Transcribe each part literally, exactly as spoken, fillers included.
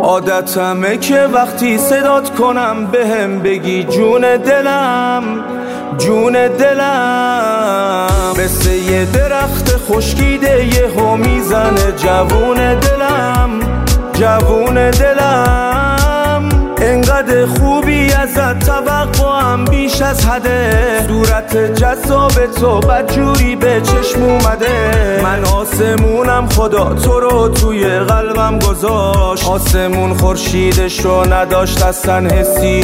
عادتمه که وقتی صدات کنم بهم بگی جون دلم جون دلم. مثل یه درخت خشکیده یهو میزنه جوون دلم جوون دلم. انقدر خوبی ازت توقعم بیش از حده، صورت جذاب تو بدجوری به چشم اومده. من آسمونم خدا تو رو توی قلبم گذاشت، آسمون خورشیدش رو نداشت اصلا حسی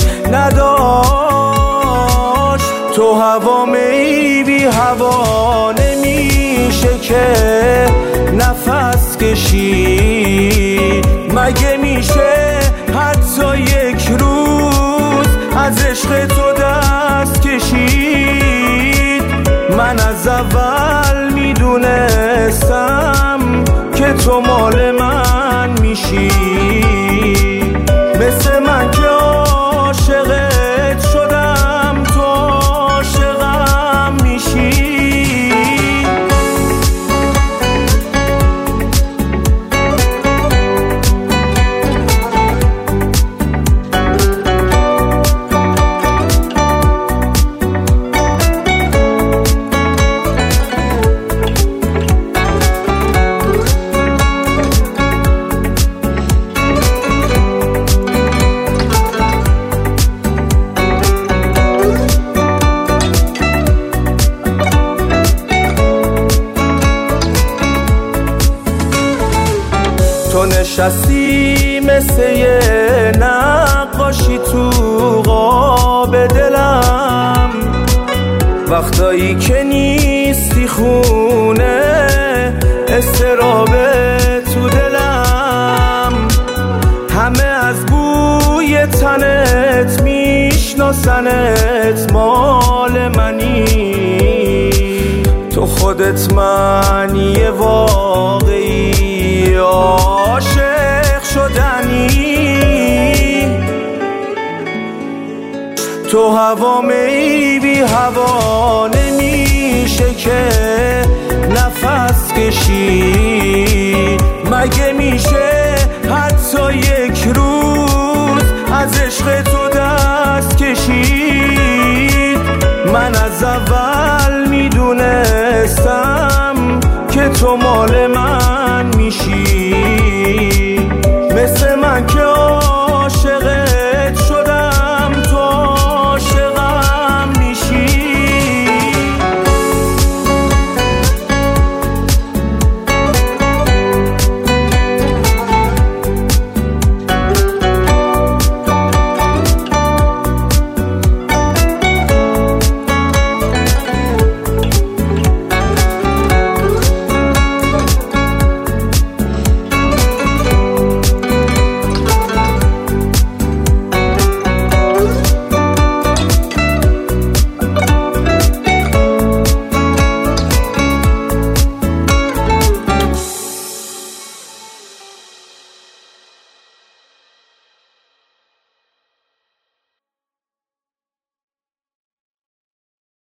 نداشت. تو هوا می بی هوا نمیشه که نفس کشی، مگه میشه حتی یک روز از عشق تو دست کشید؟ من از اول میدونستم که تو مال من میشی، مثل من که عاشقت شدم تو عاشقم میشی. تو نشستی مثل یه نقاشی تو قاب دلم، وقتایی که نیستی خونه استرابه تو دلم. همه از بوی تنت میشناسنت مال منی، تو خودت معنی واقعی عاشق شدنی. تو هوا می بی هوا نمیشه که نفس کشی، مگه میشه حتی یک روز از عشق تو دست کشید؟ من از اول میدونستم که تو مال من